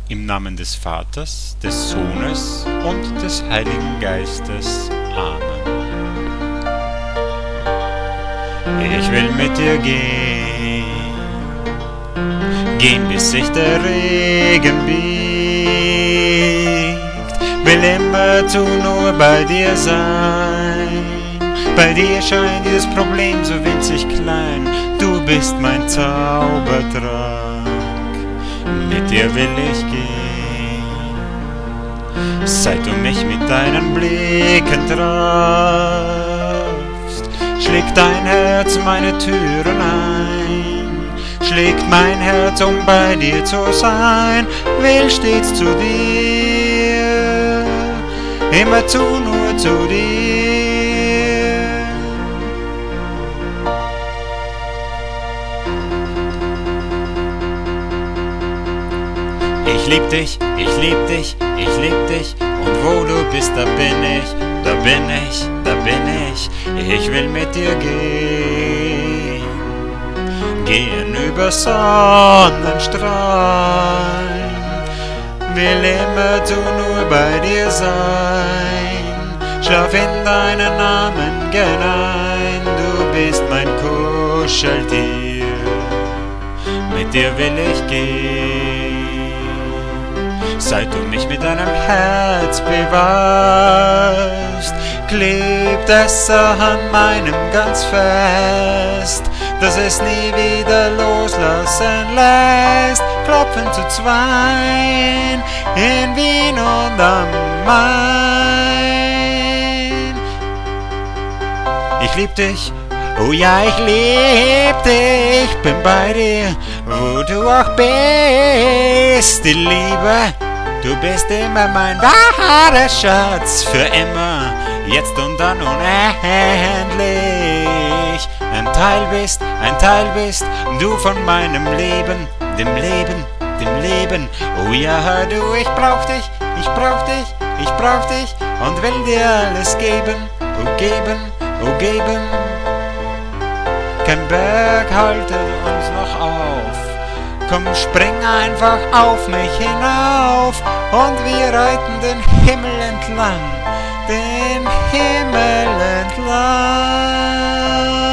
Im Namen des Vaters, des Sohnes und des Heiligen Geistes. Amen. Ich will mit dir gehen, bis sich der Regen biegt, will immerzu nur bei dir sein. Bei dir scheint dieses Problem so winzig klein, du bist mein Zaubertrank, mit dir will ich gehen. Seit du mich mit deinen Blicken trafst, schlägt dein Herz meine Türen ein, schlägt mein Herz, um bei dir zu sein, will stets zu dir, immerzu nur zu dir. Ich lieb dich, ich lieb dich, ich lieb dich, und wo du bist, da bin ich, da bin ich, da bin ich. Ich will mit dir gehen, gehen über Sonnenstrahlen, will immerzu nur bei dir sein, schlaf in deinen Namen gern ein, du bist mein Kuscheltier, mit dir will ich gehen. Seit du mich mit deinem Herz bewahrst, klebt es an meinem ganz fest, dass es nie wieder loslassen lässt. Klopfen zu zweien in Wien und am Main. Ich lieb dich, oh ja, ich lieb dich, bin bei dir, wo du auch bist, die Liebe. Du bist immer mein wahrer Schatz, für immer, jetzt und dann unendlich. Ein Teil bist du von meinem Leben, dem Leben, dem Leben. Oh ja, du, ich brauch dich, ich brauch dich, ich brauch dich und will dir alles geben, oh geben, oh geben. Kein Berg haltet uns noch auf. Komm, spring einfach auf mich hinauf und wir reiten den Himmel entlang, den Himmel entlang.